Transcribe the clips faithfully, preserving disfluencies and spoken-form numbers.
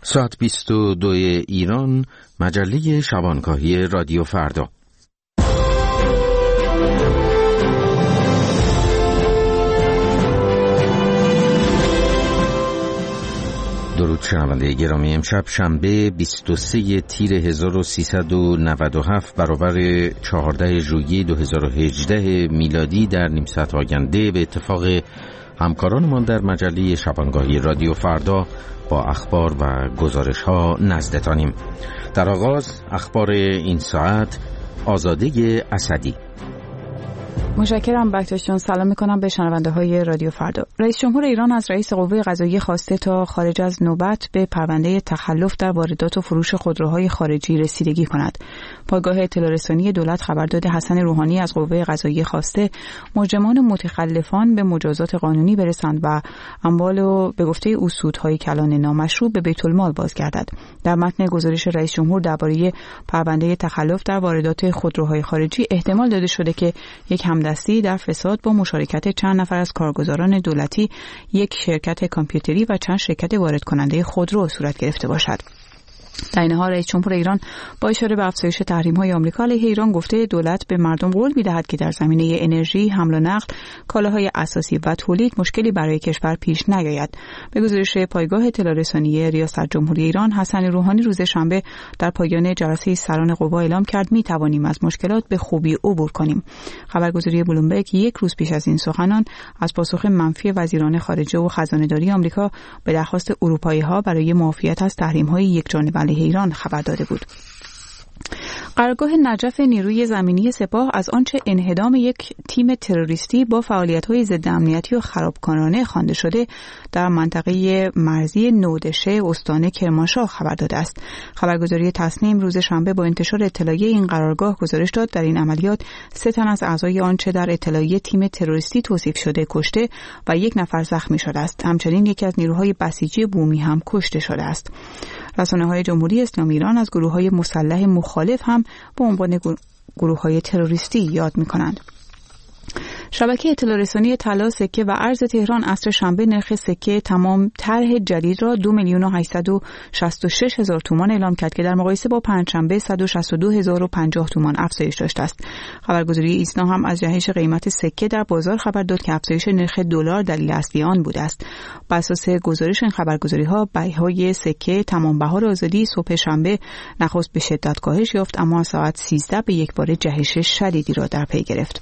ساعت بیست و دو ایران، مجله شبانگاهی رادیو فردا. درود شنونده گرامی، امشب شنبه بیست و سه تیر هزار و سیصد و نود و هفت برابر چهاردهم ژوئیه دو هزار و هجده میلادی در نیم ساعت آینده به اتفاق همکارانمان در مجله شبانگاهی رادیو فردا با اخبار و گزارش ها نزدتانیم. در آغاز اخبار این ساعت. آزاده اسدی. متشکرم بکتاش جان. سلام میکنم به شنونده های رادیو فردا. رئیس جمهور ایران از رئیس قوه قضاییه خواسته تا خارج از نوبت به پرونده تخلف در واردات و فروش خودروهای خارجی رسیدگی کند. پایگاه اطلاع رسانی دولت خبر داده حسن روحانی از قوه قضاییه خواسته مجرمان متخلفان به مجازات قانونی برسند و اموال و به گفته او سودهای کلان نامشروع به بیت المال بازگردد. در متن گزارش رئیس جمهور درباره پرونده تخلف در واردات خودروهای خارجی احتمال داده شده که یک همدستی در فساد با مشارکت چند نفر از کارگزاران دولتی، یک شرکت کامپیوتری و چند شرکت وارد کننده خودرو صورت گرفته باشد. در این حال رئیس جمهور ایران با اشاره به افزایش تحریم‌های آمریکا علیه ایران گفته دولت به مردم قول می‌دهد که در زمینه انرژی، حمل و نقل، کالاهای اساسی و تولید مشکلی برای کشور پیش نیاید. به گزارش پایگاه اطلاع رسانی ریاست جمهوری ایران، حسن روحانی روز شنبه در پایان جلسه سران قوا اعلام کرد می‌توانیم از مشکلات به خوبی عبور کنیم. خبرگزاری بلومبرگ یک روز پیش از این سخنان از پاسخ منفی وزیران خارجه و خزانه‌داری آمریکا به درخواست اروپایی‌ها برای معافیت از تحریم‌های یکجانبه علیه ایران خبر داده بود. قرارگاه نجف نیروی زمینی سپاه از آنچه انهدام یک تیم تروریستی با فعالیت‌های ضد امنیتی و خرابکارانه خوانده شده در منطقه مرزی نودشه استان کرمانشاه خبر داده است. خبرگزاری تصنیم روز شنبه با انتشار اطلاعیه این قرارگاه گزارش داد در این عملیات سه تن از اعضای آنچه در اطلاعیه تیم تروریستی توصیف شده کشته و یک نفر زخمی شده است. همچنین یکی از نیروهای بسیجی بومی هم کشته شده است. رسانه‌های جمهوری اسلامی ایران از گروه‌های مسلح مخالف هم به عنوان گروه‌های تروریستی یاد می‌کنند. شبکه اطلاع رسانی طلا، سکه و ارز تهران عصر شنبه نرخ سکه تمام طرح جدید را دو میلیون و هشتصد و شصت و شش هزار تومان اعلام کرد که در مقایسه با پنجشنبه صد و شصت و دو هزار و پنجاه تومان افزایش داشته است. خبرگزاری ایسنا هم از جهش قیمت سکه در بازار خبر داد که افزایش نرخ دلار دلیل اصلی آن بوده است. بر اساس گزارش این خبرگزاری‌ها بیع‌های سکه تمام بهار آزادی صبح شنبه نخست به شدت کاهش یافت، اما ساعت سیزده به یک بار جهش شدیدی را در پی گرفت.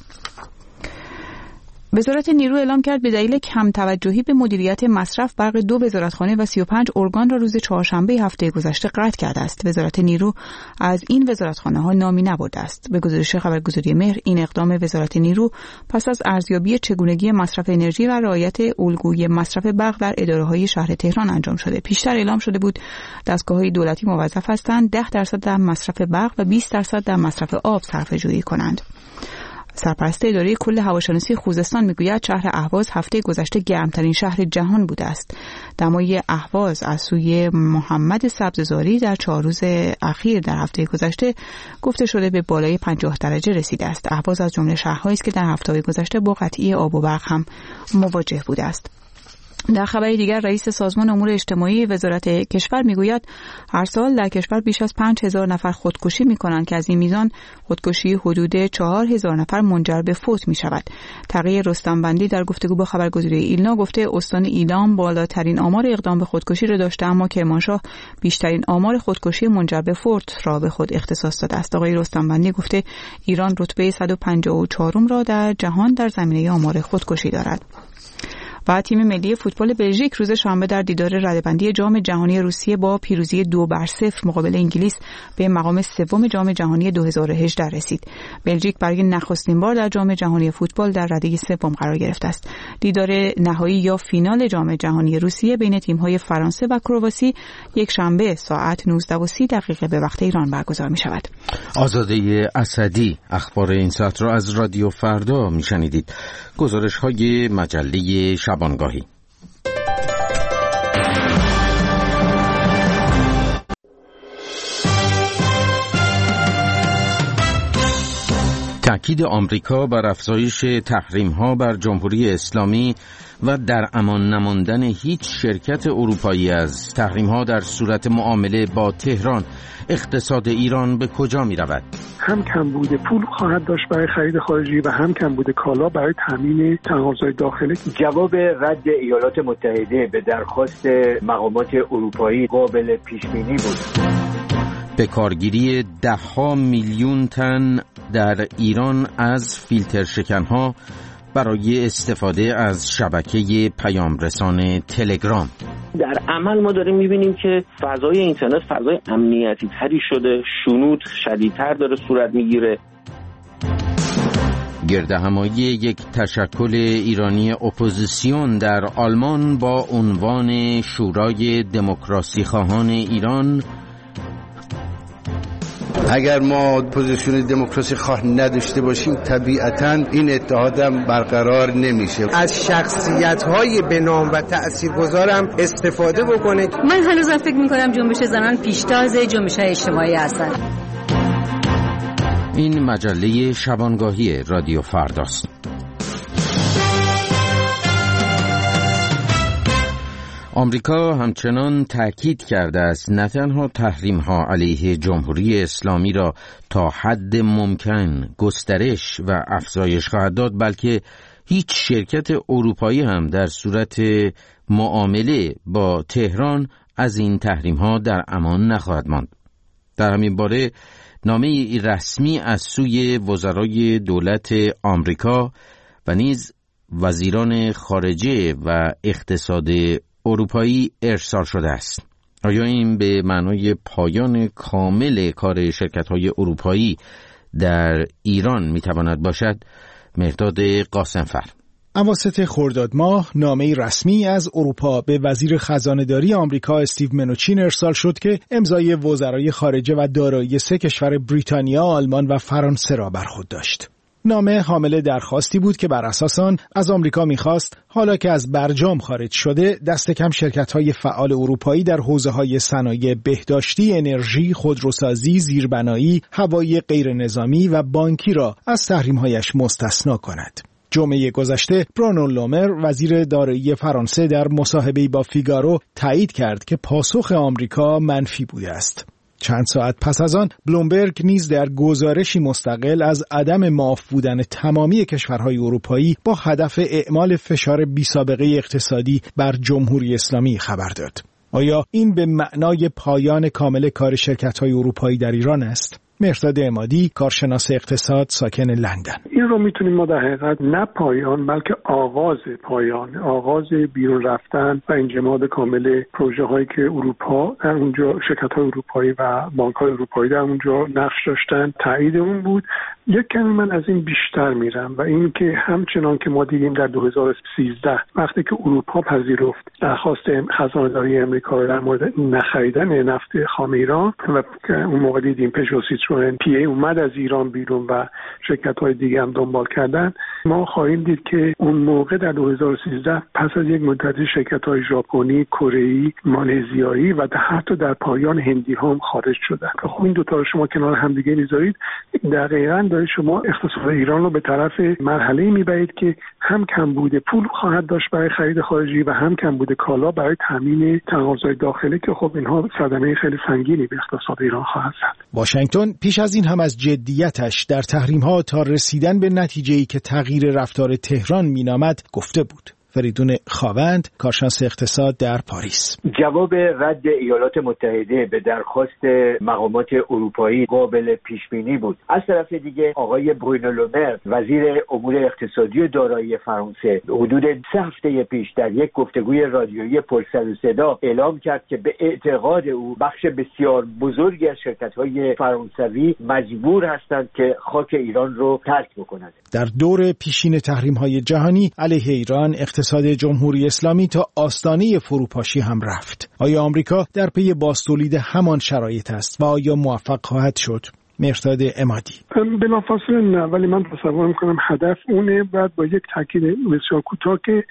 وزارت نیرو اعلام کرد به دلیل کم توجهی به مدیریت مصرف برق دو وزارتخانه و سی و پنج ارگان را روز چهارشنبه هفته گذشته قطع کرده است. وزارت نیرو از این وزارتخانه ها نامی نبرده است. به گزارش خبرگزاری مهر این اقدام وزارت نیرو پس از ارزیابی چگونگی مصرف انرژی و رعایت الگوی مصرف برق در اداره‌های شهر تهران انجام شده. پیشتر اعلام شده بود دستگاه‌های دولتی موظف هستند ده درصد در مصرف برق و بیست درصد در مصرف آب صرفه‌جویی کنند. سرپرست اداره کل هواشناسی خوزستان میگوید شهر اهواز هفته گذشته گرمترین شهر جهان بوده است. دمای اهواز از سوی محمد سبززاری در چهار روز اخیر در هفته گذشته گفته شده به بالای پنجاه درجه رسیده است. اهواز از جمله شهرهایی است که در هفته گذشته با قطعی آب و برق هم مواجه بوده است. در خبر دیگر رئیس سازمان امور اجتماعی وزارت کشور میگوید هر سال در کشور بیش از پنج هزار نفر خودکشی میکنند که از این میزان خودکشی حدود چهار هزار نفر منجر به فوت می شود. تقی رستمبندی در گفتگو با خبرگزاری ایلنا گفته استان ایلام بالاترین آمار اقدام به خودکشی را داشته، اما کرمانشاه بیشترین آمار خودکشی منجر به فوت را به خود اختصاص داده است. آقای رستمبندی گفته ایران رتبه صد و پنجاه و چهار را در جهان در زمینه آمار خودکشی دارد. و تیم ملی فوتبال بلژیک روز شنبه در دیدار رده‌بندی جام جهانی روسیه با پیروزی دو بر صفر مقابل انگلیس به مقام سوم جام جهانی دو هزار و هجده رسید. بلژیک برای نخستین بار در جام جهانی فوتبال در رده سوم قرار گرفته است. دیدار نهایی یا فینال جام جهانی روسیه بین تیم‌های فرانسه و کرواسی یک شنبه ساعت نوزده و سی دقیقه به وقت ایران برگزار می‌شود. آزاده اسدی اخبار این ساعت را از رادیو فردا می‌شنیدید. گزارش‌های مجله شبانگاهی. تأکید آمریکا بر افزایش تحریم‌ها بر جمهوری اسلامی و در امان نماندن هیچ شرکت اروپایی از تحریم‌ها در صورت معامله با تهران، اقتصاد ایران به کجا می‌رود؟ هم کمبود پول خواهد داشت برای خرید خارجی و هم کمبود کالا برای تامین تقاضای داخلی. جواب رد ایالات متحده به درخواست مقامات اروپایی قابل پیش‌بینی بود. به کارگیری ده ها میلیون تن در ایران از فیلتر شکنها برای استفاده از شبکه پیام رسان تلگرام. در عمل ما داریم میبینیم که فضای اینترنت فضای امنیتی تری شده، شنود شدیدتر داره صورت میگیره. گردهمایی یک تشکل ایرانی اپوزیسیون در آلمان با عنوان شورای دموکراسی خواهان ایران. اگر ما پوزیسیون دموکراسی خواه نداشته باشیم طبیعتاً این اتحاد هم برقرار نمیشه. از شخصیت‌های به نام و تأثیرگذارم استفاده بکنه. من هنوزم فکر می‌کنم جنبش زنان پیشتاز جنبش‌های اجتماعی هستن. این مجله شبانگاهی رادیو فرداست. آمریکا همچنان تأکید کرده است نه تنها تحریم‌ها علیه جمهوری اسلامی را تا حد ممکن گسترش و افزایش خواهد داد، بلکه هیچ شرکت اروپایی هم در صورت معامله با تهران از این تحریم‌ها در امان نخواهد ماند. در همین باره نامه رسمی از سوی وزرای دولت آمریکا و نیز وزیران خارجه و اقتصاد اروپایی ارسال شده است. آیا این به معنای پایان کامل کار شرکت‌های اروپایی در ایران می‌تواند باشد؟ مرداد قاسمفر. اواسط خرداد ماه نامه‌ای رسمی از اروپا به وزیر خزانه‌داری آمریکا استیو منوچین ارسال شد که امضای وزرای خارجه و دارایی سه کشور بریتانیا، آلمان و فرانسه را بر خود داشت. نامه حامل درخواستی بود که بر اساس آن از آمریکا می‌خواست حالا که از برجام خارج شده دست کم شرکت‌های فعال اروپایی در حوزه‌های صنایع بهداشتی، انرژی، خودروسازی، زیربنایی، هوایی غیرنظامی و بانکی را از تحریم‌هایش مستثنا کند. جمعه گذشته برونو لومر وزیر دارایی فرانسه در مصاحبه‌ای با فیگارو تایید کرد که پاسخ آمریکا منفی بوده است. چند ساعت پس از آن بلومبرگ نیز در گزارشی مستقل از عدم معاف بودن تمامی کشورهای اروپایی با هدف اعمال فشار بی‌سابقه اقتصادی بر جمهوری اسلامی خبر داد. آیا این به معنای پایان کامل کار شرکت‌های اروپایی در ایران است؟ مرداد عمادی، کارشناس اقتصاد ساکن لندن. این رو میتونیم ما در حقیقت نه پایان بلکه آغاز پایان، آغاز بیرون رفتن و انجماد کامل پروژه هایی که اروپا در اونجا، شرکت های اروپایی و بانک های اروپایی در اونجا نقش داشتن، تایید اون بود. یک کمی من از این بیشتر میرم و این که همچنان که ما دیدیم در دو هزار و سیزده وقتی که اروپا پذیرفت درخواست خزانه‌داری آمریکا در مورد نخریدن نفت خام ایران و اون موقع دیدیم پژو سیتروئن پی ای اومد از ایران بیرون و شرکت‌های دیگه هم دنبال کردن، ما خواهیم دید که اون موقع در دو هزار و سیزده پس از یک مدتی شرکت‌های ژاپنی، کره‌ای، مالزیایی و حتی در پایان هندی هم خارج شدن. خب این دو تا رو شما کنار هم دیگه می‌ذارید، دقیقاً دارید شما اقتصاد ایران رو به طرف مرحله‌ای می‌برید که هم کمبود پول خواهد داشت برای خرید خارجی و هم کمبود کالا برای تامین تقاضای داخلی که خب اینها صدمه خیلی سنگینی به اقتصاد ایران خواهد زد. واشنگتن پیش از این هم از جدیتش در تحریم‌ها تا رسیدن به نتیجه‌ای که تغییر رفتار تهران مینامد گفته بود. فریدون خاوند، کارشناس اقتصاد در پاریس. جواب رد ایالات متحده به درخواست مقامات اروپایی قابل پیش بینی بود. از طرف دیگه آقای برونو لومر وزیر امور اقتصادی و دارایی فرانسه حدود سه هفته پیش در یک گفتگوی رادیویی پر سر و صدا اعلام کرد که به اعتقاد او بخش بسیار بزرگی از شرکت‌های فرانسوی مجبور هستند که خاک ایران رو ترک بکنند. در دور پیشین تحریم‌های جهانی علیه ایران اقتصاد جمهوری اسلامی تا آستانه فروپاشی هم رفت. آیا آمریکا در پی بازتولید همان شرایط است و آیا موفق خواهد شد؟ مرداد عمادی. بلافاصله نه، ولی من تصور می‌کنم هدف اونه. بعد با یک تاکید بسیار کوتاه که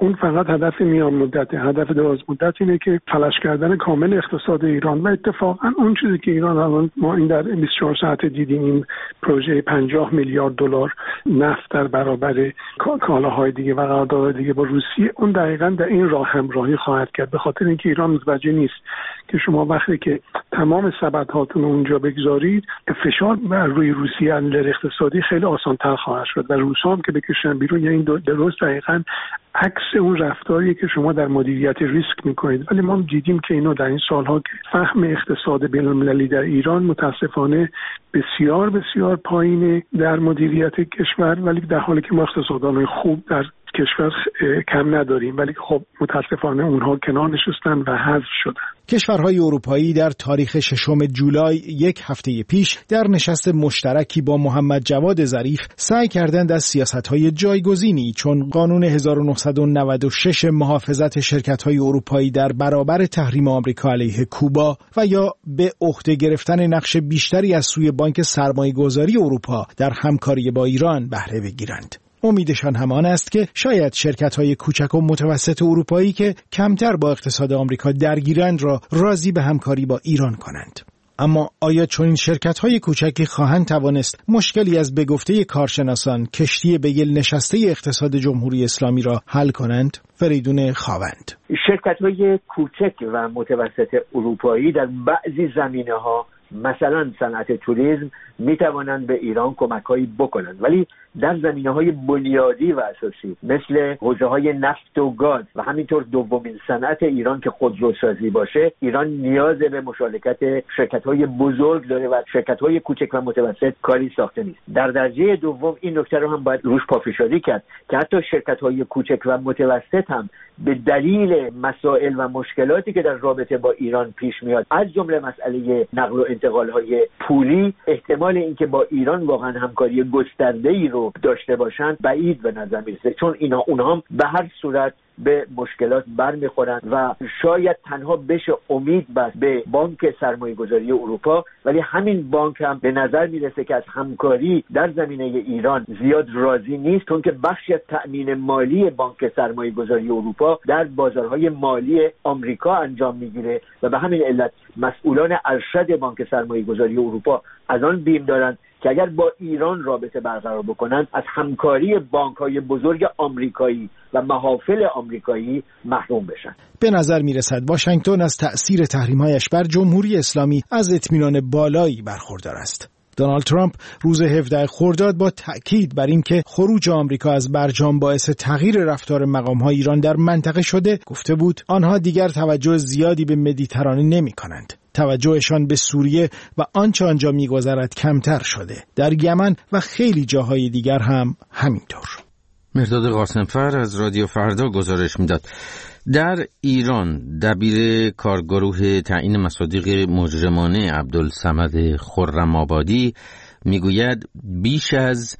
اون فقط هدف میان مدت. هدف دراز مدت اینه که فلج کردن کامل اقتصاد ایران و اتفاقا اون چیزی که ایران الان ما این در بیست و چهار ساعت دیدیم، این پروژه پنجاه میلیارد دلار نفت در برابر کالاهای دیگه و قراردادهای دیگه با روسیه، اون دقیقاً در این راه همراهی خواهد کرد، به خاطر اینکه ایران متوجه نیست که شما وقتی که تمام سبدهاتون اونجا بگذارید فشار بر روی روسیه از نظر اقتصادی خیلی آسان‌تر خواهد شد و روس‌ها هم که بکشن بیرون. یعنی درست دقیقاً عکس اون رفتاریه که شما در مدیریت ریسک میکنید. ولی ما دیدیم که اینو در این سالها که فهم اقتصاد بین‌المللی در ایران متاسفانه بسیار بسیار پایینه در مدیریت کشور، ولی در حالی که ما اقتصاددانای خوب در کشور کم نداریم، ولی خب متاسفانه اونها کنار نشستن و حذف شدن. کشورهای اروپایی در تاریخ ششم جولای یک هفته پیش در نشست مشترکی با محمد جواد ظریف سعی کردند از سیاست‌های جایگزینی چون قانون هزار و نهصد و نود و شش محافظت شرکت‌های اروپایی در برابر تحریم آمریکا علیه کوبا و یا به عهده گرفتن نقش بیشتری از سوی بانک سرمایه‌گذاری اروپا در همکاری با ایران بهره بگیرند. امیدشان همان است که شاید شرکت‌های کوچک و متوسط اروپایی که کمتر با اقتصاد آمریکا درگیرند را راضی به همکاری با ایران کنند. اما آیا چون این شرکت‌های کوچکی خواهند توانست مشکلی از به گفته کارشناسان کشتی به گل نشسته اقتصاد جمهوری اسلامی را حل کنند؟ فریدون خاوند: شرکت‌های کوچک و متوسط اروپایی در بعضی زمینه‌ها مثلا صنعت توریسم می توانند به ایران کمک‌هایی بکنند، ولی در زمینه‌های بنیادی و اساسی مثل حوزه‌های نفت و گاز و همینطور دومین صنعت ایران که خودروسازی باشه، ایران نیاز به مشارکت شرکت‌های بزرگ داره و شرکت‌های کوچک و متوسط کاری ساخته نیست. در درجه دوم این نکته رو هم باید روش پافشاری کرد که حتی شرکت‌های کوچک و متوسط هم به دلیل مسائل و مشکلاتی که در رابطه با ایران پیش میاد، از جمله مسئله نقل و انتقال‌های پولی، احتمال اینکه با ایران واقعا همکاری گسترده‌ای رو داشته باشند بعید به نظر میرسه، چون اینا اونها هم به هر صورت به مشکلات برمیخورند و شاید تنها بشه امید بست به بانک سرمایه‌گذاری اروپا، ولی همین بانک هم به نظر میرسه که از همکاری در زمینه ایران زیاد راضی نیست، چون که بخشی از تأمین مالی بانک سرمایه‌گذاری اروپا در بازارهای مالی آمریکا انجام میگیره و به همین علت مسئولان ارشد بانک سرمایه‌گذاری اروپا از آن بیم دارند که اگر با ایران رابطه برقرار بکنند از همکاری بانک‌های بزرگ آمریکایی و محافل آمریکایی محروم بشن. به نظر میرسد واشنگتن از تأثیر تحریم‌هایش بر جمهوری اسلامی از اطمینان بالایی برخوردار است. دونالد ترامپ روز هفدهم خرداد با تأکید بر اینکه خروج آمریکا از برجام باعث تغییر رفتار مقام‌های ایران در منطقه شده، گفته بود آنها دیگر توجه زیادی به مدیترانه نمی‌کنند. توجهشان به سوریه و آنچه آنجا می‌گذرد کمتر شده. در یمن و خیلی جاهای دیگر هم همینطور. مرداد قاسمفر از رادیو فردا گزارش میداد. در ایران دبیر کارگروه تعیین مصادیق مجرمانه عبدالصمد خرم‌آبادی میگوید بیش از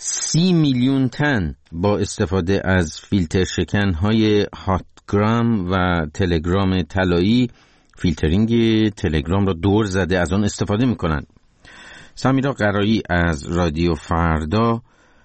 سی میلیون تن با استفاده از فیلتر شکن‌های هاتگرام و تلگرام طلایی فیلترینگ تلگرام را دور زده از آن استفاده می‌کنند. سمیرا قرایی از رادیو فردا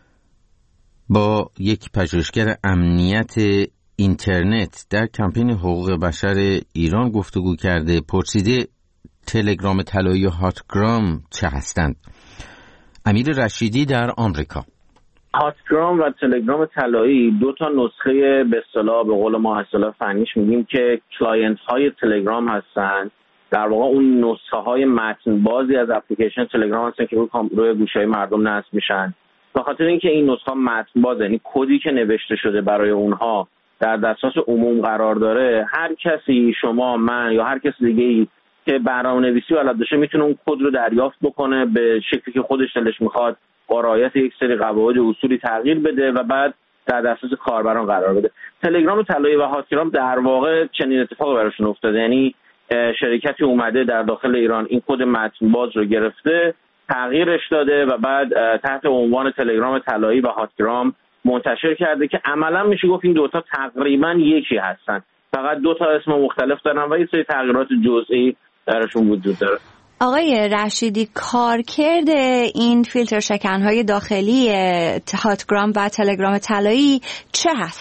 با یک پژوهشگر امنیت اینترنت در کمپین حقوق بشر ایران گفتگو کرده. پرسیده تلگرام طلایی و هاتگرام چه هستند؟ امیر رشیدی در آمریکا: هاتگرام و تلگرام طلایی دو تا نسخه به اصطلاح به قول ما اصطلاح فنیش میگیم که کلاینت های تلگرام هستند. در واقع اون نسخه های متن بازی از اپلیکیشن تلگرام هستن که روی روی گوشهای مردم نصب میشن. به خاطر اینکه این نسخه متن باز، یعنی کدی که نوشته شده برای اونها در دسترس عموم قرار داره، هر کسی، شما، من یا هر کسی دیگه‌ای که برنامه‌نویسی بلد باشه میتونه اون کد رو دریافت بکنه، به شکلی که خودش دلش میخواد با رعایت یک سری قواعد و اصولی تغییر بده و بعد در دسترس کاربران قرار بده. تلگرام طلایی و هاتگرام در واقع چنین اتفاقی براشون افتاده، یعنی شرکتی اومده در داخل ایران این کد متن باز رو گرفته، تغییرش داده و بعد تحت عنوان تلگرام طلایی و هاتگرام منتشر کرده که عملا میشه گفت این دوتا تقریبا یکی هستن، فقط دو تا اسم مختلف دارن و یه سری تغییرات جزئی درشون وجود داره. آقای رشیدی، کارکرد این فیلتر شکن‌های داخلی هاتگرام و تلگرام طلایی چه هست؟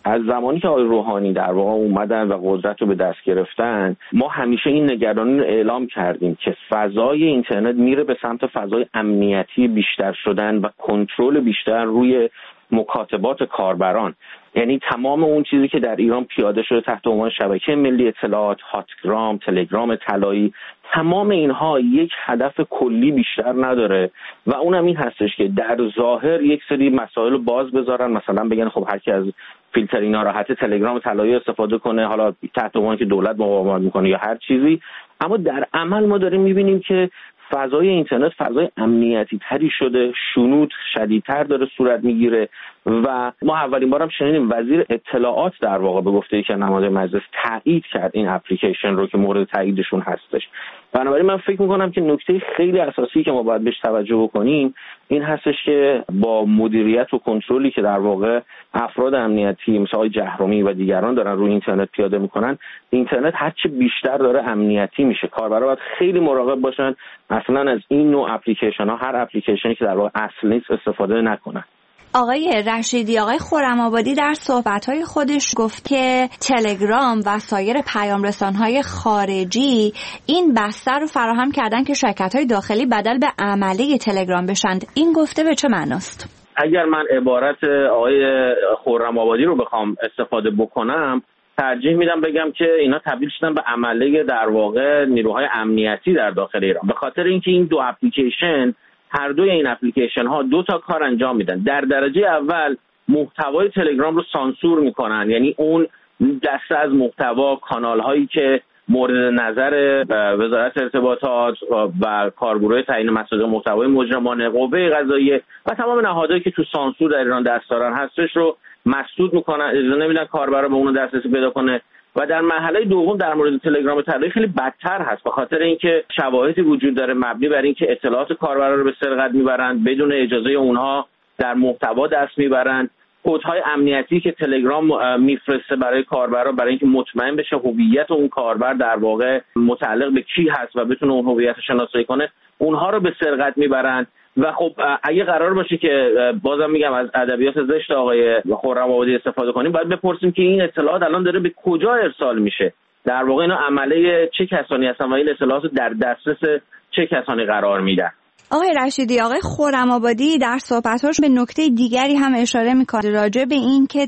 از زمانی که آقای روحانی در واقع اومدن و قدرت رو به دست گرفتن، ما همیشه این نگرانی رو اعلام کردیم که فضای اینترنت میره به سمت فضای امنیتی بیشتر شدن و کنترل بیشتر روی مکاتبات کاربران. یعنی تمام اون چیزی که در ایران پیاده شده تحت عنوان شبکه ملی اطلاعات، هاتگرام، تلگرام طلایی، تمام اینها یک هدف کلی بیشتر نداره و اونم این هستش که در ظاهر یک سری مسائل رو باز بذارن، مثلا بگن خب هر کی از فیلتر ناراحت تلگرام طلایی استفاده کنه، حالا تحت عنوان که دولت مقاومت میکنه یا هر چیزی، اما در عمل ما داریم میبینیم که فضای اینترنت فضای امنیتی تری شده، شنود شدیدتر داره صورت میگیره و ما اولین بارم شنیدیم وزیر اطلاعات در واقع به گفته که نماینده مجلس تایید کرد این اپلیکیشن رو که مورد تاییدشون هستش. بنابراین من فکر میکنم که نکته خیلی اساسی که ما باید بهش توجه بکنیم این هستش که با مدیریت و کنترلی که در واقع افراد امنیتی مثل آقای جهرومی و دیگران دارن روی اینترنت پیاده میکنن، اینترنت هرچی بیشتر داره امنیتی میشه. کاربرا باید خیلی مراقب باشن اصلا از این نوع اپلیکیشن ها، هر اپلیکیشنی که در واقع اصل نیست استفاده نکنن. آقای رشیدی، آقای خرم‌آبادی در صحبت‌های خودش گفت که تلگرام و سایر پیام‌رسان‌های خارجی این بستر رو فراهم کردن که شرکت‌های داخلی بدل به عمله تلگرام بشند. این گفته به چه معناست؟ اگر من عبارت آقای خرم‌آبادی رو بخوام استفاده بکنم، ترجیح میدم بگم که اینا تبدیل شدن به عمله در واقع نیروهای امنیتی در داخل ایران، به خاطر اینکه این دو اپلیکیشن، هر دوی این اپلیکیشن ها دو تا کار انجام میدن. در درجه اول محتوای تلگرام رو سانسور میکنن، یعنی اون دسته از محتوا، کانال هایی که مورد نظر وزارت ارتباطات و کارگروه تعیین مصادیق محتوای مجرمانه، قوه قضاییه و تمام نهادهایی که تو سانسور در ایران دست دارن هستش رو مسدود میکنن، اجازه نمیدن کاربر به اون دسترسی پیدا کنه. و در مرحله دوم در مورد تلگرام طلایی خیلی بدتر هست، به خاطر اینکه شواهدی وجود داره مبنی بر اینکه اطلاعات کاربرا رو به سرقت میبرن، بدون اجازه اونها در محتوا دست میبرن. کدهای امنیتی که تلگرام میفرسته برای کاربرا برای اینکه مطمئن بشه هویت اون کاربر در واقع متعلق به کی هست و بتونه اون هویت رو شناسایی کنه، اونها رو به سرقت میبرن. و خب اگه قرار باشه که بازم میگم از ادبیات زشت آقای خرم‌آبادی استفاده کنیم، باید بپرسیم که این اطلاعات الان داره به کجا ارسال میشه، در واقع اینا عمله چه کسانی هستن و این اطلاعات در دسترس چه کسانی قرار میدن. آقای رشیدی، آقای خرم‌آبادی در صحبت‌هاش به نکته دیگری هم اشاره می‌کنه راجع به این که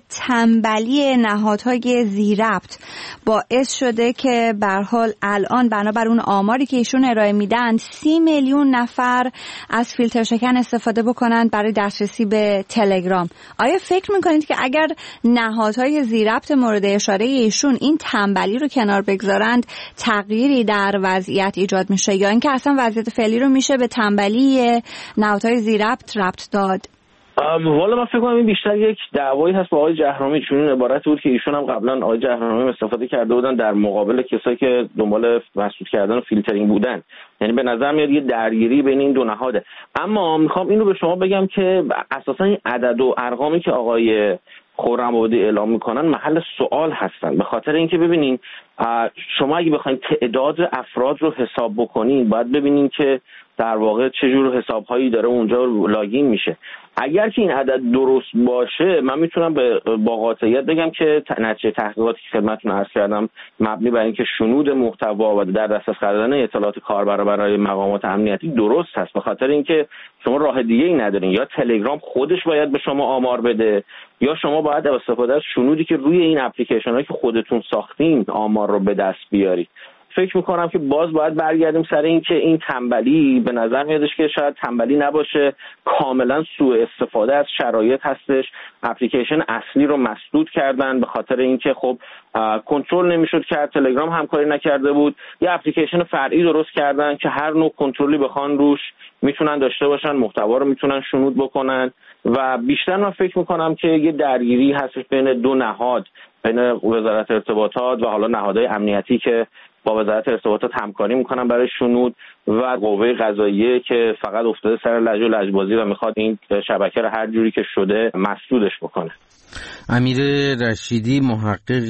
تنبلی نهادهای ذی‌ربط باعث شده که به هر حال الان بنابر اون آماری که ایشون ارائه میدن سی میلیون نفر از فیلتر شکن استفاده بکنند برای دسترسی به تلگرام. آیا فکر می‌کنید که اگر نهادهای ذی‌ربط مورد اشاره ایشون این تنبلی رو کنار بگذارند تغییری در وضعیت ایجاد میشه، یا اینکه اصلا وضعیت فعلی رو میشه به تنبلی نهادهای ذی‌ربط ربط داد؟ والا من فکر کنم این بیشتر یک دعوایی هست با آقای جهرومی، چون این عبارت بود که ایشون هم قبلا آقای جهرومی استفاده کرده بودن در مقابل کسایی که دنبال مسدود کردن و فیلترینگ بودن. یعنی به نظر میاد یه درگیری بین این دو نهاده. اما میخوام اینو به شما بگم که اساسا این عدد و ارقامی که آقای خرم‌آبادی اعلام میکنن محل سوال هستن، به خاطر اینکه ببینین شما اگه بخواید تعداد افراد رو حساب بکنین باید ببینین که در واقع چه جور حساب‌هایی داره اونجا لاگین میشه. اگر که این عدد درست باشه من میتونم به با قاطعیت بگم که نتیجه تحقیقاتی که خدمتتون عرض کردم مبنی بر اینکه شنود محتوا و در دسترس قرار دادن اطلاعات کاربر برای مقامات امنیتی درست هست، به خاطر اینکه شما راه دیگه‌ای ندارین، یا تلگرام خودش باید به شما آمار بده یا شما باید استفاده از شنودی که روی این اپلیکیشن‌هایی که خودتون ساختین آمار رو به دست بیارید. فکر میکنم که باز باید برگردیم سر این که این تنبلی به نظر میادش که شاید تنبلی نباشه، کاملا سوء استفاده از شرایط هستش. اپلیکیشن اصلی رو مسدود کردن به خاطر اینکه خب کنترل نمیشد کرد، تلگرام همکاری نکرده بود. یه اپلیکیشن فرعی درست کردن که هر نوع کنترلی بخوان روش میتونن داشته باشن، محتوا رو میتونن شنود بکنن و بیشتر من فکر میکنم که یه درگیری هستش بین دو نهاد، بین وزارت ارتباطات و حالا نهادهای امنیتی که با وزارت ارتباطات همکاری میکنن برای شنود و قوه قضاییه که فقط افتاده سر لج و لجبازی و میخواد این شبکه رو هر جوری که شده مسدودش بکنه. امیر رشیدی، محقق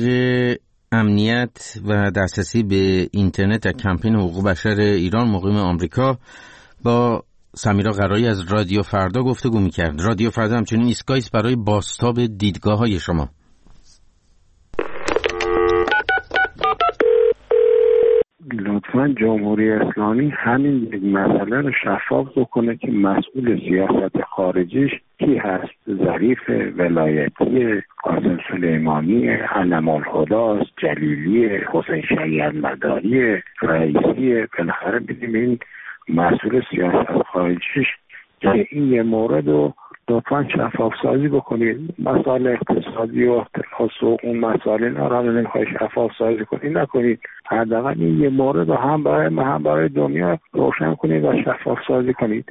امنیت و دسترسی به اینترنت در کمپین حقوق بشر ایران مقیم آمریکا، با سمیرا قرایی از رادیو فردا گفتگو میکرد. رادیو فردا همچنین ایستگاهی است برای بازتاب دیدگاه‌های شما. لطفاً جمهوری اسلامی همین مسئله رو شفاف بکنه که مسئول سیاست خارجیش کی هست. ظریف ولایتی، قاسم سلیمانی، علم الهداست، جلیلی، حسین شیعت مداری، رئیسی. بالاخره بدیم این مسئول سیاست خارجیش که این یه مورد رو لطفاً شفاف سازی بکنید. مسائل اقتصادی و اختلاس و اون مسائل اینا رو نمیخوای شفاف سازی کنید نکنید. حداقل این یه مورد رو هم برای ما هم برای دنیا روشن کنید و شفاف سازی کنید.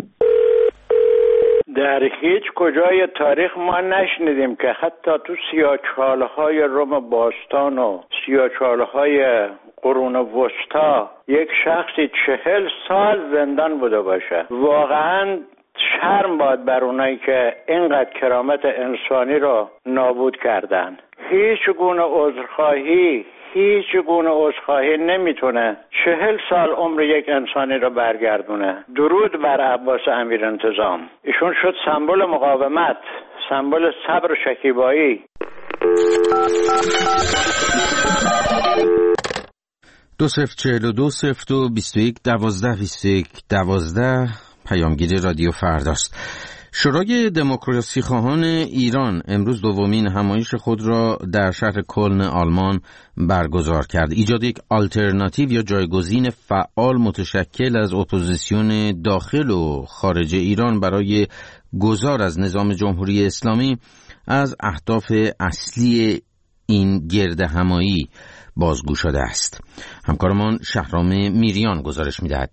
در هیچ کجای تاریخ ما نشنیدیم که حتی تو سیاه‌چاله‌های روم باستان و سیاه‌چاله‌های قرون وسطا یک شخصی چهل سال زندان بوده باشه. واقعاً شرم باد بر اونایی که اینقدر کرامت انسانی رو نابود کردن. هیچ گونه عذرخواهی هیچ گونه عذرخواهی نمیتونه چهل سال عمر یک انسانی رو برگردونه. درود بر عباس امیرانتظام. ایشون شد سمبل مقاومت، سمبل صبر و شکیبایی. دو صفر چهل و دو صفر دو بیست و یک دوازده بیست و یک دوازده پیامگیر رادیو فرداست. شورای دموکراسی خواهان ایران امروز دومین همایش خود را در شهر کلن آلمان برگزار کرد. ایجاد یک آلترناتیو یا جایگزین فعال متشکل از اپوزیسیون داخل و خارج ایران برای گذار از نظام جمهوری اسلامی از اهداف اصلی این گرد همایی بازگو شده است. همکارمان شهرام میریان گزارش می‌دهد.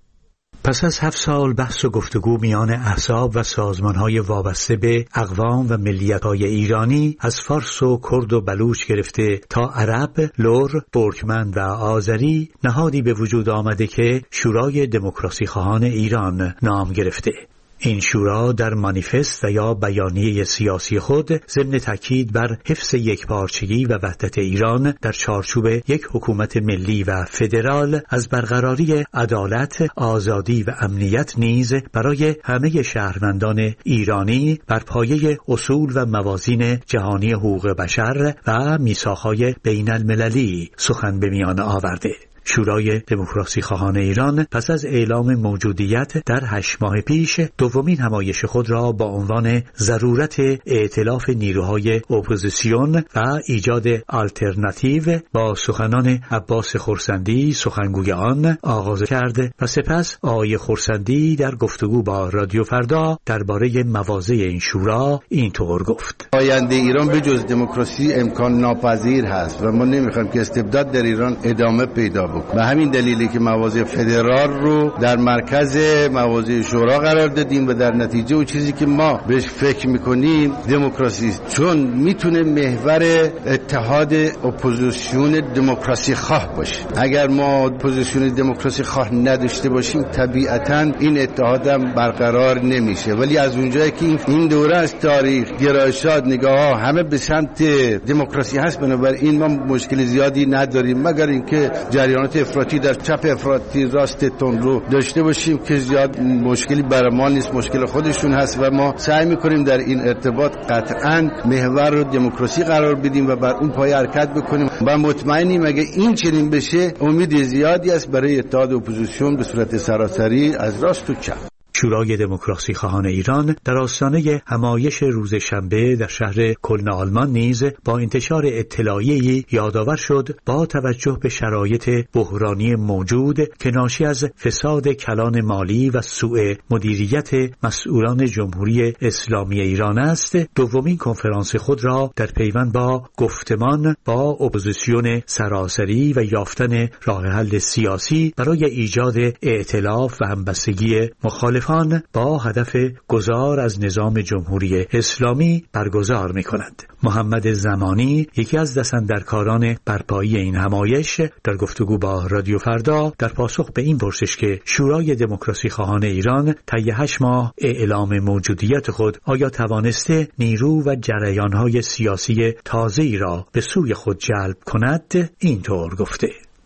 پس از هفت سال بحث و گفتگو میان احزاب و سازمان‌های وابسته به اقوام و ملیت‌های ایرانی از فارس و کرد و بلوچ گرفته تا عرب، لر، ترکمن و آذری، نهادی به وجود آمده که شورای دموکراسی خواهان ایران نام گرفته. این شورا در مانیفست و یا بیانیه سیاسی خود ضمن تاکید بر حفظ یکپارچگی و وحدت ایران در چارچوب یک حکومت ملی و فدرال، از برقراری عدالت، آزادی و امنیت نیز برای همه شهروندان ایرانی بر پایه اصول و موازین جهانی حقوق بشر و میثاق‌های بین المللی سخن به میان آورده. شورای دموکراسی خواهان ایران پس از اعلام موجودیت در هشت ماه پیش دومین همایش خود را با عنوان ضرورت ائتلاف نیروهای اپوزیسیون و ایجاد آلترناتیو با سخنان عباس خرسندی سخنگوی آن آغاز کرد و سپس آقای خرسندی در گفتگو با رادیو فردا درباره مواضع این شورا اینطور گفت: آینده ایران به جز دموکراسی امکان ناپذیر هست و ما نمیخوایم که استبداد در ایران ادامه پیدا بکنه. به همین دلیلی که مواضع فدرال رو در مرکز مواضع شورا قرار دادیم و در نتیجه اون چیزی که ما بهش فکر میکنیم دموکراسی است، چون میتونه محور اتحاد اپوزیسیون دموکراسی خواه باشه. اگر ما اپوزیسیون دموکراسی خواه نداشته باشیم طبیعتاً این اتحاد هم برقرار نمیشه. ولی از اونجایی که این دوره از تاریخ گرایشات نگاه همه به سمت دموکراسی هست، بنابراین ما مشکل زیادی نداریم مگر اینکه جریانات افراطی در چپ افراطی راست تون رو داشته باشیم که زیاد مشکلی برای ما نیست، مشکل خودشون هست و ما سعی میکنیم در این ارتباط قطعاً محور رو دموکراسی قرار بدیم و بر اون پایه حرکت بکنیم و مطمئنیم اگه این چنین بشه امید زیادی است برای اتحاد اپوزیسیون به صورت سراسری از راست و چپ. شورای دموکراسی خواهان ایران در آستانه همایش روز شنبه در شهر کلن آلمان نیز با انتشار اطلاعیه‌ای یادآور شد با توجه به شرایط بحرانی موجود که ناشی از فساد کلان مالی و سوء مدیریت مسئولان جمهوری اسلامی ایران است، دومین کنفرانس خود را در پیوند با گفتمان با اپوزیسیون سراسری و یافتن راه حل سیاسی برای ایجاد ائتلاف و همبستگی مخالفان با هدف گذار از نظام جمهوری اسلامی برگزار می کند. محمد زمانی، یکی از دستاندرکاران برپایی این همایش، در گفتگو با رادیو فردا در پاسخ به این پرسش که شورای دموکراسی خواهان ایران طی هشت ماه اعلام موجودیت خود آیا توانسته نیرو و جریانهای سیاسی تازه‌ای را به سوی خود جلب کند، اینطور گفته: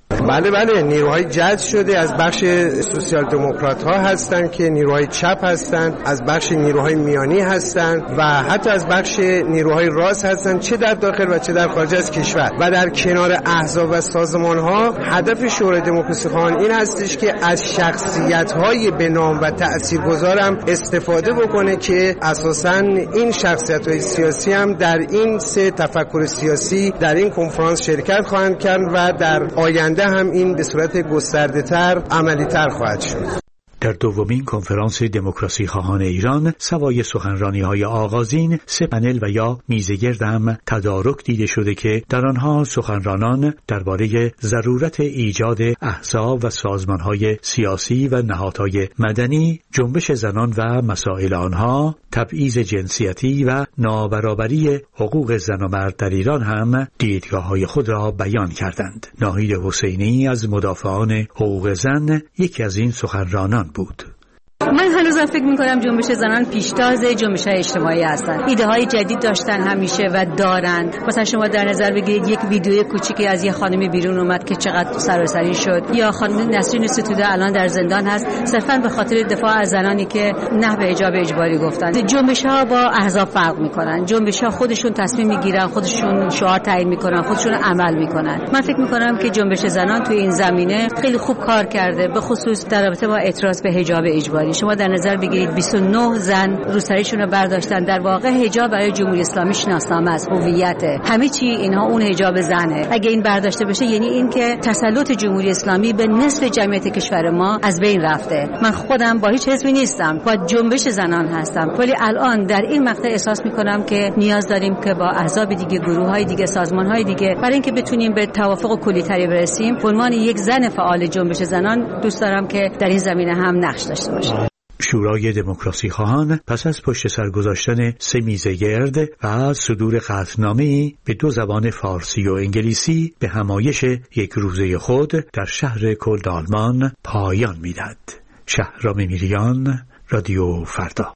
بله بله نیروهای جذب شده از بخش سوسیال دموکرات ها هستند که نیروهای چپ هستند، از بخش نیروهای میانی هستند و حتی از بخش نیروهای راست هستند، چه در داخل و چه در خارج از کشور. و در کنار احزاب و سازمان ها هدف شورای دموکراسی خواهان این هستش که از شخصیت های به نام و تاثیرگذار هم استفاده بکنه که اساساً این شخصیت های سیاسی هم در این سه تفکر سیاسی در این کنفرانس شرکت خواهند کرد و در آینده هم این به صورت گسترده‌تر عملی‌تر خواهد شد. در دومین کنفرانس دموکراسی خواهان ایران سوای سخنرانی‌های آغازین سه پنل و یا میزگرد هم تدارک دیده شده که در آنها سخنرانان درباره ضرورت ایجاد احزاب و سازمان‌های سیاسی و نهادهای مدنی، جنبش زنان و مسائل آنها، تبعیض جنسیتی و نابرابری حقوق زن و مرد در ایران هم دیدگاه‌های خود را بیان کردند. ناهید حسینی از مدافعان حقوق زن یکی از این سخنرانان بود. من هنوزم فکر میکنم جنبش زنان پیشتاز جنبش های اجتماعی هستن. ایده های جدید داشتن همیشه و دارند. مثلا شما در نظر بگیرید یک ویدیوی کوچیکی از یه خانمی بیرون اومد که چقدر سراسری شد، یا خانم نسرین ستوده الان در زندان هست صرفا به خاطر دفاع از زنانی که نه به حجاب اجباری گفتن. جنبش ها با احزاب فرق میکنن. جنبش ها خودشون تصمیم میگیرن، خودشون شعار تعیین میکنن، خودشون عمل میکنن. من فکر میکنم که جنبش زنان توی این زمینه خیلی خوب کار کرده، به خصوص در رابطه با اعتراض به حجاب اجباری. شما در نظر بگیرید بیست و نه زن روسریشون رو برداشتن. در واقع حجاب برای جمهوری اسلامی شناسنامه است، هویته، همه چی اینها اون حجاب زنه. اگه این برداشته بشه یعنی این که تسلط جمهوری اسلامی به نصف جمعیت کشور ما از بین رفته. من خودم با هیچ حزبی نیستم، با جنبش زنان هستم، ولی الان در این مقطع احساس میکنم که نیاز داریم که با احزاب دیگه، گروه‌های دیگه، سازمان‌های دیگه برای اینکه بتونیم به توافق کلی‌تری برسیم. به عنوان یک زن فعال جنبش زنان دوست دارم که در این زمینه هم نقش داشته باشم. شورای دموکراسی خواهان پس از پشت سر گذاشتن سه میزه گرد و صدور قطعنامه‌ای به دو زبان فارسی و انگلیسی به همایش یک روزه خود در شهر کلن آلمان پایان می‌دهد. شهرام میریان، رادیو فردا.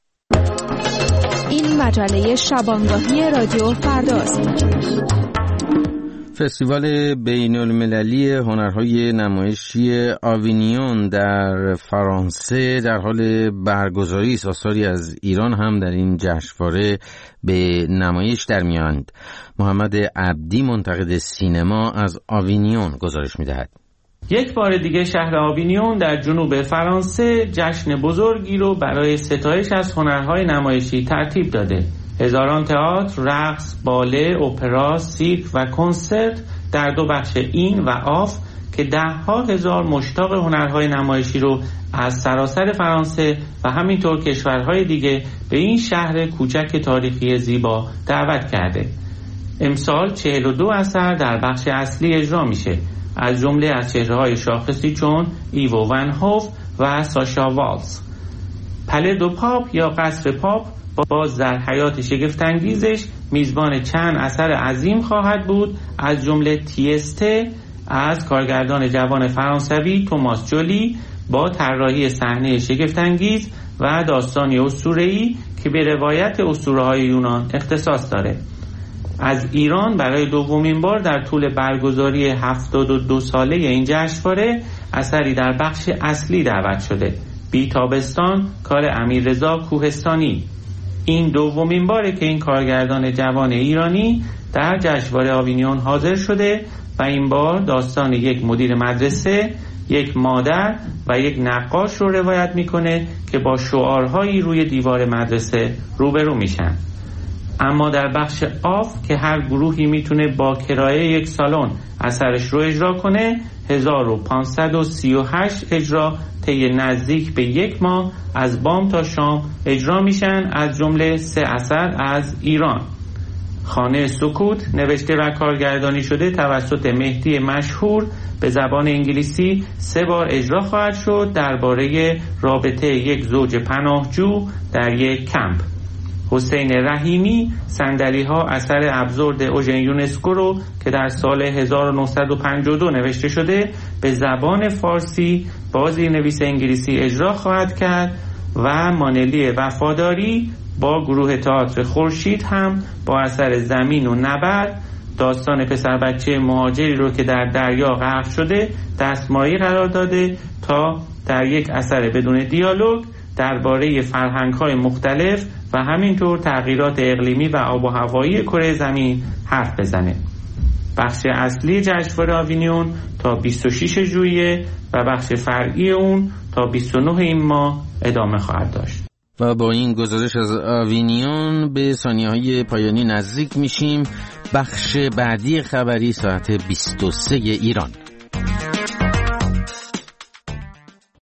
این مجله شبانگاهی رادیو فرداست. فستیوال بین المللی هنرهای نمایشی آوینیون در فرانسه در حال برگزاری است. آثاری از ایران هم در این جشنواره به نمایش در میاند. محمد عبدی منتقد سینما از آوینیون گزارش می‌دهد. یک بار دیگه شهر آوینیون در جنوب فرانسه جشن بزرگی رو برای ستایش از هنرهای نمایشی ترتیب داده. هزاران تئاتر، رقص، باله، اپرا، سیرک و کنسرت در دو بخش این و آف که ده ها هزار مشتاق هنرهای نمایشی رو از سراسر فرانسه و همینطور کشورهای دیگه به این شهر کوچک تاریخی زیبا دعوت کرده. امسال چهل و دو اثر در بخش اصلی اجرا میشه، از جمله از چهره‌های شاخصی چون ایوو ون هوف و ساشا والز. پله دو پاپ یا قصر پاپ باز در حیات شگفت‌انگیزش میزبان چند اثر عظیم خواهد بود، از جمله تیسته از کارگردان جوان فرانسوی توماس جولی با طراحی صحنه شگفت‌انگیز و داستانی اسطوره‌ای که به روایت اسطوره‌های یونان اختصاص داره. از ایران برای دومین بار در طول برگزاری هفتاد و دو ساله این جشنواره اثری در بخش اصلی دعوت شده، بی تابستان کار امیررضا کوهستانی. این دومین باره که این کارگردان جوان ایرانی در جشنواره آوینیون حاضر شده و این بار داستان یک مدیر مدرسه، یک مادر و یک نقاش رو روایت میکنه که با شعارهایی روی دیوار مدرسه روبرو میشن. اما در بخش آف که هر گروهی میتونه با کرایه یک سالن اثرش رو اجرا کنه، هزار و پانصد و سی و هشت اجرا طی نزدیک به یک ماه از بام تا شام اجرا میشن، از جمله سه اثر از ایران. خانه سکوت نوشته و کارگردانی شده توسط مهدی مشهور به زبان انگلیسی سه بار اجرا خواهد شد، درباره رابطه یک زوج پناهجو در یک کمپ. حسین رحیمی صندلی ها اثر ابزورد اوژن یونسکو رو که در سال هزار و نهصد و پنجاه و دو نوشته شده به زبان فارسی با زیرنویس انگلیسی اجرا خواهد کرد و مانلی وفاداری با گروه تئاتر خورشید هم با اثر زمین و نبرد داستان پسر بچه مهاجری رو که در دریا غرق شده دستمایه قرار داده تا در یک اثر بدون دیالوگ درباره فرهنگ‌های مختلف و همینطور تغییرات اقلیمی و آب و هوایی کره زمین حرف بزنه. بخش اصلی جشنواره آوینیون تا بیست و شش ژوئیه و بخش فرعی اون تا بیست و نه این ماه ادامه خواهد داشت. و با این گزارش از آوینیون به ثانیه‌های پایانی نزدیک میشیم. بخش بعدی خبری ساعت بیست و سه ایران.